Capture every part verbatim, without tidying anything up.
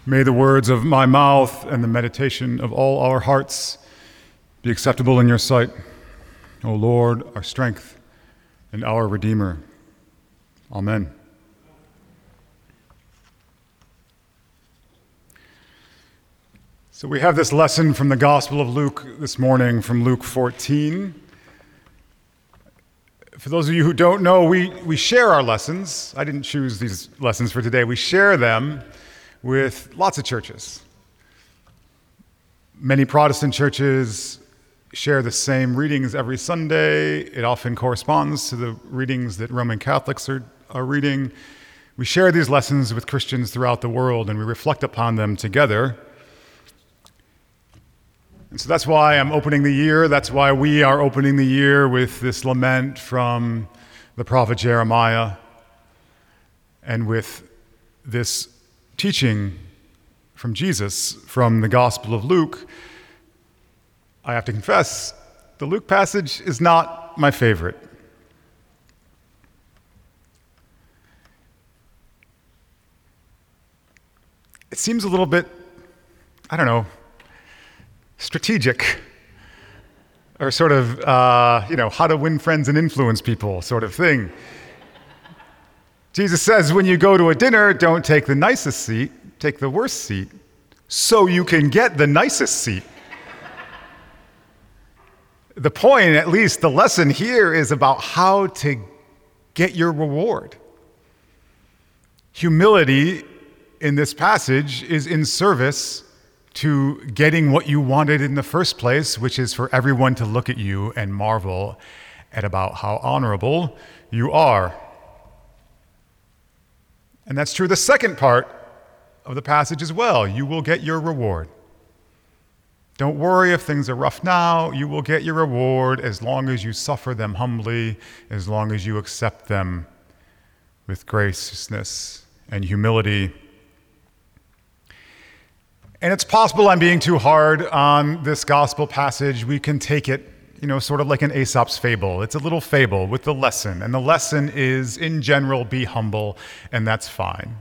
May the words of my mouth and the meditation of all our hearts be acceptable in your sight, O Lord, our strength and our Redeemer. Amen. So we have this lesson from the Gospel of Luke this morning, from Luke fourteen. For those of you who don't know, we, we share our lessons. I didn't choose these lessons for today. We share them with lots of churches. Many Protestant churches share the same readings every Sunday. It often corresponds to the readings that Roman Catholics are, are reading. We share these lessons with Christians throughout the world, and we reflect upon them together. And so that's why I'm opening the year. That's why we are opening the year with this lament from the prophet Jeremiah, and with this teaching from Jesus from the Gospel of Luke. I have to confess, the Luke passage is not my favorite. It seems a little bit, I don't know, strategic, or sort of, uh, you know, how to win friends and influence people sort of thing. Jesus says, when you go to a dinner, don't take the nicest seat, take the worst seat, so you can get the nicest seat. The point, at least the lesson here, is about how to get your reward. Humility in this passage is in service to getting what you wanted in the first place, which is for everyone to look at you and marvel at about how honorable you are. And that's true the second part of the passage as well. You will get your reward. Don't worry if things are rough now. You will get your reward as long as you suffer them humbly, as long as you accept them with graciousness and humility. And it's possible I'm being too hard on this gospel passage. We can take it, you know, sort of like an Aesop's fable. It's a little fable with the lesson. And the lesson is, in general, be humble, and that's fine.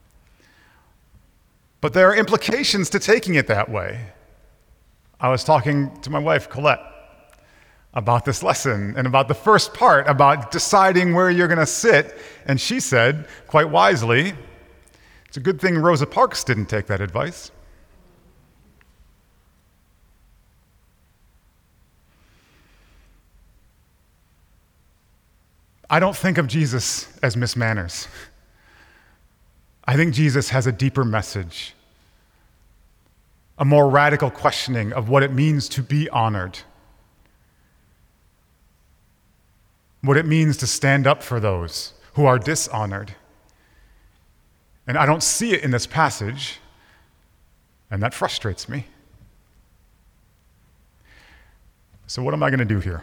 But there are implications to taking it that way. I was talking to my wife, Colette, about this lesson and about the first part, about deciding where you're going to sit. And she said, quite wisely, it's a good thing Rosa Parks didn't take that advice. I don't think of Jesus as Miss Manners. I think Jesus has a deeper message, a more radical questioning of what it means to be honored, what it means to stand up for those who are dishonored. And I don't see it in this passage, and that frustrates me. So what am I going to do here?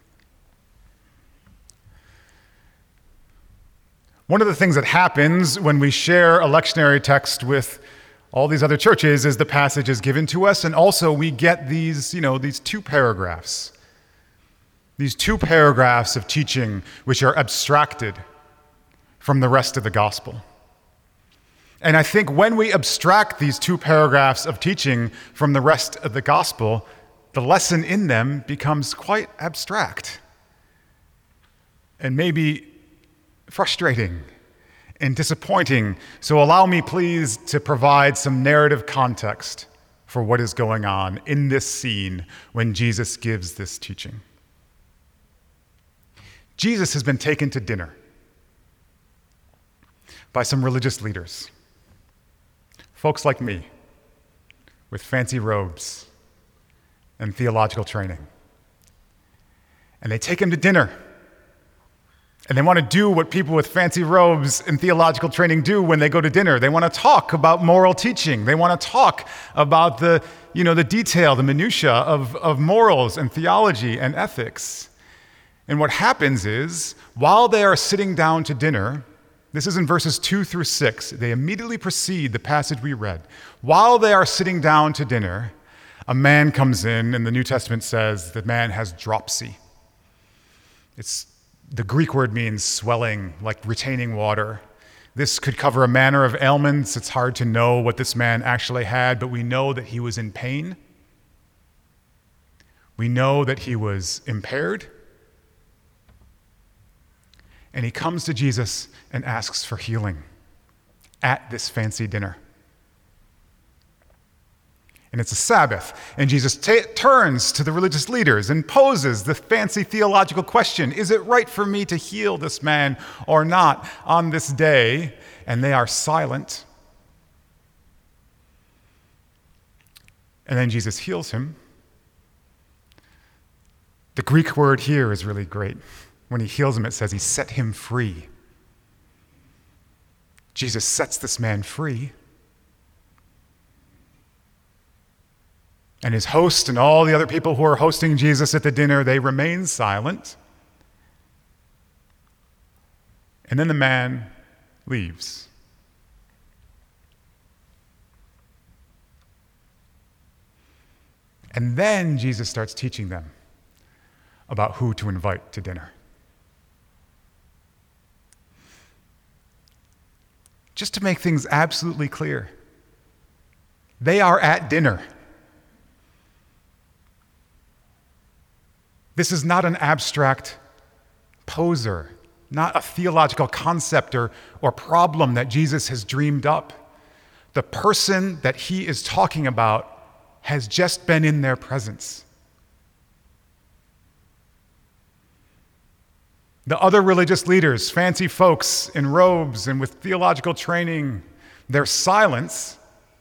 One of the things that happens when we share a lectionary text with all these other churches is the passage is given to us, and also we get these, you know, these two paragraphs, these two paragraphs of teaching which are abstracted from the rest of the gospel. And I think when we abstract these two paragraphs of teaching from the rest of the gospel, the lesson in them becomes quite abstract and maybe frustrating and disappointing. So allow me, please, to provide some narrative context for what is going on in this scene when Jesus gives this teaching. Jesus has been taken to dinner by some religious leaders, folks like me, with fancy robes and theological training. And they take him to dinner. And they want to do what people with fancy robes and theological training do when they go to dinner. They want to talk about moral teaching. They want to talk about the, you know, the detail, the minutia of, of morals and theology and ethics. And what happens is, while they are sitting down to dinner, this is in verses two through six, they immediately precede the passage we read. While they are sitting down to dinner, a man comes in, and the New Testament says the man has dropsy. It's The Greek word means swelling, like retaining water, This could cover a manner of ailments. It's hard to know what this man actually had, but we know that he was in pain. We know that he was impaired. And he comes to Jesus and asks for healing at this fancy dinner. And it's a Sabbath, and Jesus t- turns to the religious leaders and poses the fancy theological question, is it right for me to heal this man or not on this day? And they are silent. And then Jesus heals him. The Greek word here is really great. When he heals him, it says he set him free. Jesus sets this man free. And his host and all the other people who are hosting Jesus at the dinner, they remain silent. And then the man leaves. And then Jesus starts teaching them about who to invite to dinner. Just to make things absolutely clear, they are at dinner. This is not an abstract poser, not a theological concept or, or problem that Jesus has dreamed up. The person that he is talking about has just been in their presence. The other religious leaders, fancy folks in robes and with theological training, their silence,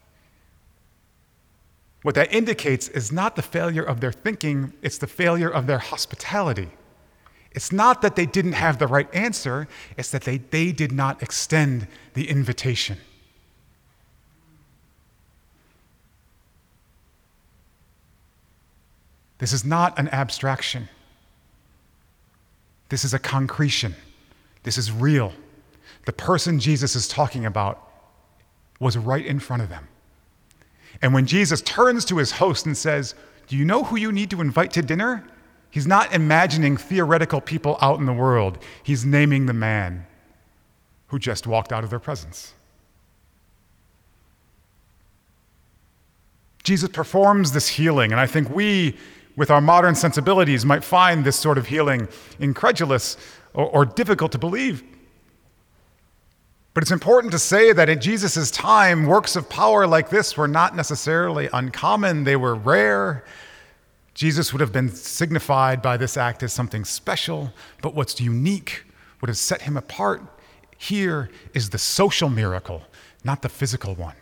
what that indicates is not the failure of their thinking, it's the failure of their hospitality. It's not that they didn't have the right answer, it's that they, they did not extend the invitation. This is not an abstraction. This is a concretion. This is real. The person Jesus is talking about was right in front of them. And when Jesus turns to his host and says, do you know who you need to invite to dinner? He's not imagining theoretical people out in the world. He's naming the man who just walked out of their presence. Jesus performs this healing, and I think we, with our modern sensibilities, might find this sort of healing incredulous or, or difficult to believe. But it's important to say that in Jesus' time, works of power like this were not necessarily uncommon. They were rare. Jesus would have been signified by this act as something special. But what's unique, what has set him apart here is the social miracle, not the physical one.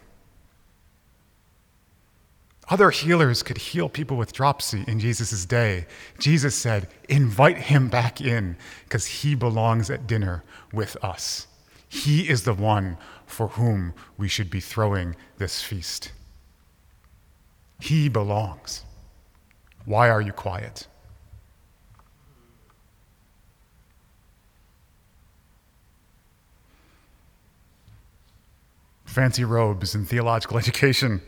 Other healers could heal people with dropsy in Jesus' day. Jesus said, invite him back in because he belongs at dinner with us. He is the one for whom we should be throwing this feast. He belongs. Why are you quiet? Fancy robes and theological education.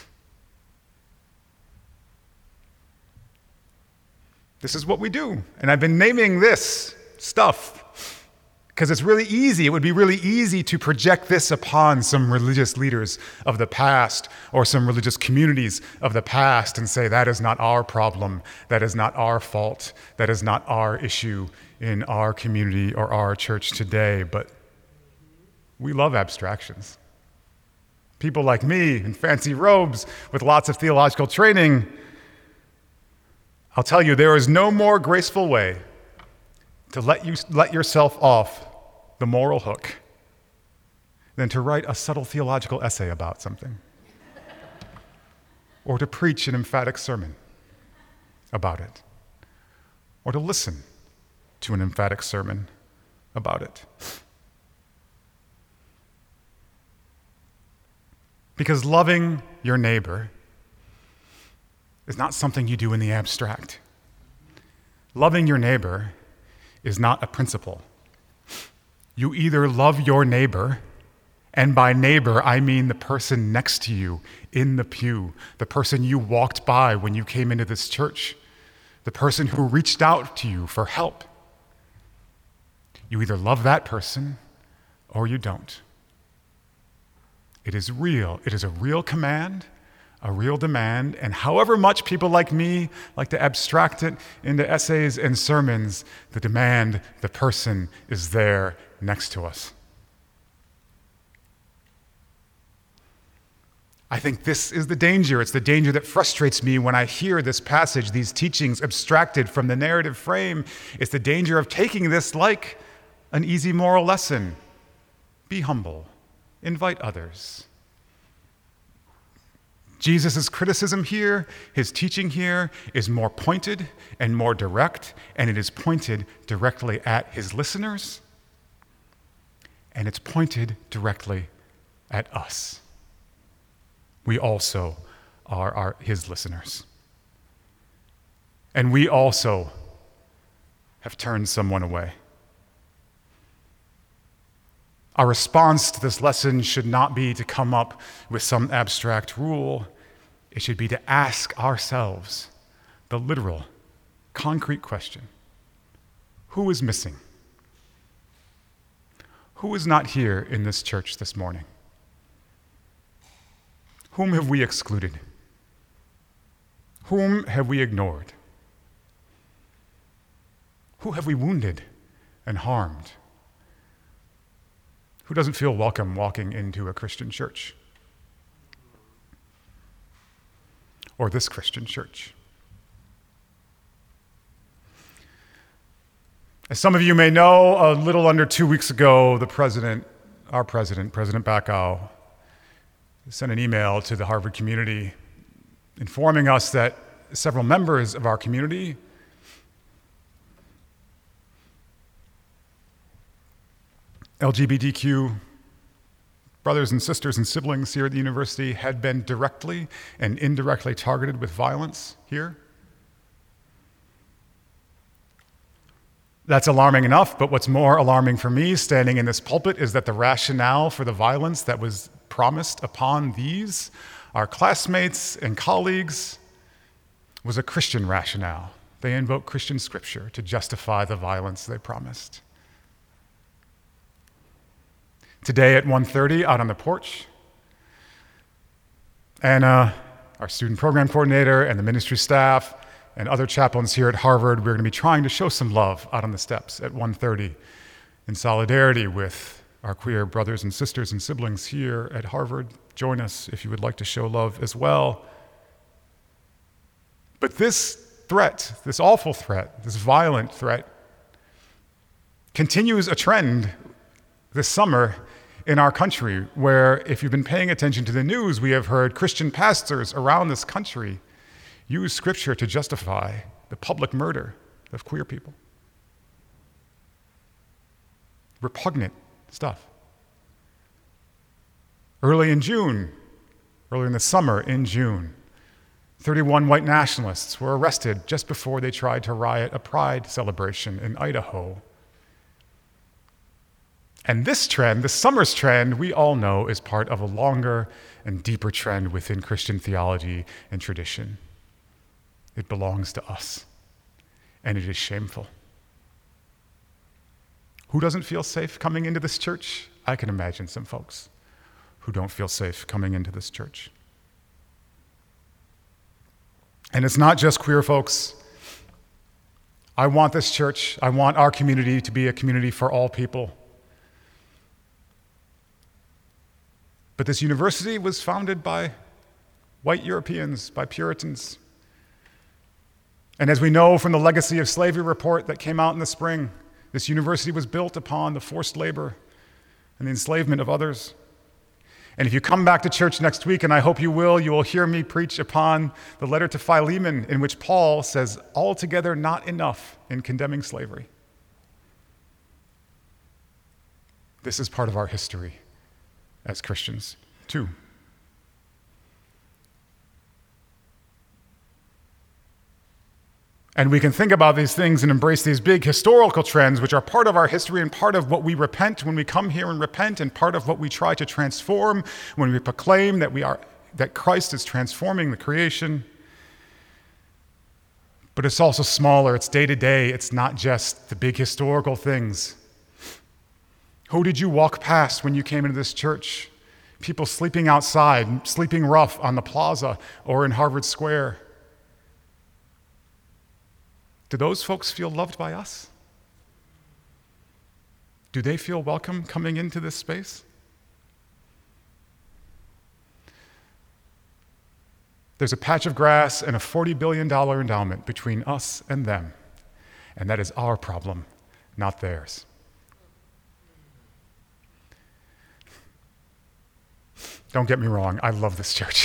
This is what we do. And I've been naming this stuff because it's really easy. It would be really easy to project this upon some religious leaders of the past or some religious communities of the past and say, that is not our problem. That is not our fault. That is not our issue in our community or our church today. But we love abstractions. People like me in fancy robes with lots of theological training, I'll tell you, there is no more graceful way to let you let yourself off the moral hook than to write a subtle theological essay about something or to preach an emphatic sermon about it or to listen to an emphatic sermon about it. Because loving your neighbor is not something you do in the abstract. Loving your neighbor is not a principle. You either love your neighbor, and by neighbor, I mean the person next to you in the pew, the person you walked by when you came into this church, the person who reached out to you for help. You either love that person or you don't. It is real. It is a real command, a real demand, and however much people like me like to abstract it into essays and sermons, the demand, the person is there next to us. I think this is the danger. It's the danger that frustrates me when I hear this passage, these teachings abstracted from the narrative frame. It's the danger of taking this like an easy moral lesson. Be humble. Invite others. Jesus' criticism here, his teaching here, is more pointed and more direct, and it is pointed directly at his listeners, and it's pointed directly at us. We also are, are his listeners. And we also have turned someone away. Our response to this lesson should not be to come up with some abstract rule. It should be to ask ourselves the literal, concrete question: who is missing? Who is not here in this church this morning? Whom have we excluded? Whom have we ignored? Who have we wounded and harmed? Who doesn't feel welcome walking into a Christian church? Or this Christian church? As some of you may know, a little under two weeks ago, the president, our president, President Bacow, sent an email to the Harvard community informing us that several members of our community L G B T Q brothers and sisters and siblings here at the university had been directly and indirectly targeted with violence here. That's alarming enough, but what's more alarming for me standing in this pulpit is that the rationale for the violence that was promised upon these, our classmates and colleagues, was a Christian rationale. They invoked Christian scripture to justify the violence they promised. Today at one thirty, out on the porch, Anna, our student program coordinator, and the ministry staff, and other chaplains here at Harvard, we're going to be trying to show some love out on the steps at one thirty in solidarity with our queer brothers and sisters and siblings here at Harvard. Join us if you would like to show love as well. But this threat, this awful threat, this violent threat, continues a trend this summer in our country, where if you've been paying attention to the news, we have heard Christian pastors around this country use scripture to justify the public murder of queer people. Repugnant stuff. Early in June, early in the summer in June, thirty-one white nationalists were arrested just before they tried to riot a pride celebration in Idaho. And this trend, this summer's trend, we all know is part of a longer and deeper trend within Christian theology and tradition. It belongs to us, and it is shameful. Who doesn't feel safe coming into this church? I can imagine some folks who don't feel safe coming into this church. And it's not just queer folks. I want this church, I want our community to be a community for all people. But this university was founded by white Europeans, by Puritans. And as we know from the Legacy of Slavery report that came out in the spring, this university was built upon the forced labor and the enslavement of others. And if you come back to church next week, and I hope you will, you will hear me preach upon the letter to Philemon, in which Paul says, altogether not enough in condemning slavery. This is part of our history as Christians, too. And we can think about these things and embrace these big historical trends, which are part of our history and part of what we repent when we come here and repent, and part of what we try to transform when we proclaim that we are that Christ is transforming the creation. But it's also smaller, it's day to day, it's not just the big historical things. Who did you walk past when you came into this church? people sleeping outside, sleeping rough on the plaza or in Harvard Square. Do those folks feel loved by us? Do they feel welcome coming into this space? There's a patch of grass and a forty billion dollars endowment between us and them, and that is our problem, not theirs. Don't get me wrong, I love this church.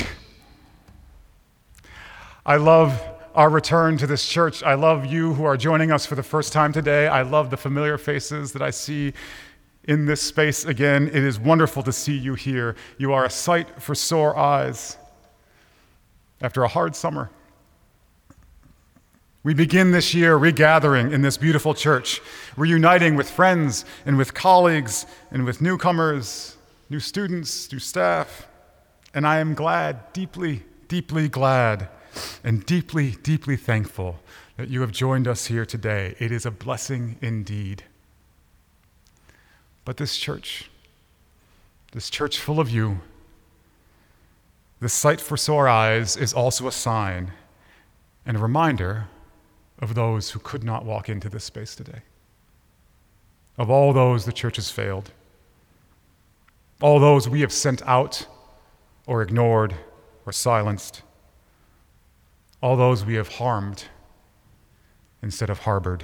I love our return to this church. I love you who are joining us for the first time today. I love the familiar faces that I see in this space again. It is wonderful to see you here. You are a sight for sore eyes after a hard summer. We begin this year regathering in this beautiful church, reuniting with friends and with colleagues and with newcomers, new students, new staff. And I am glad, deeply, deeply glad, and deeply, deeply thankful that you have joined us here today. It is a blessing indeed. But this church, this church full of you, this sight for sore eyes is also a sign and a reminder of those who could not walk into this space today, of all those the church has failed, all those we have sent out or ignored or silenced, all those we have harmed instead of harbored.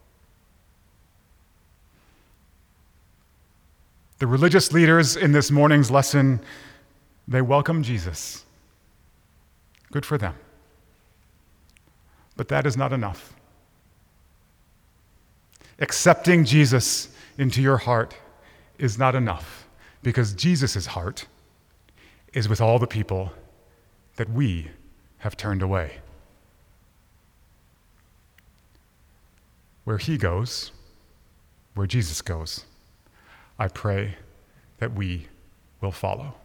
The religious leaders in this morning's lesson, they welcome Jesus. Good for them. But that is not enough. Accepting Jesus into your heart is not enough, because Jesus' heart is with all the people that we have turned away. Where he goes, where Jesus goes, I pray that we will follow.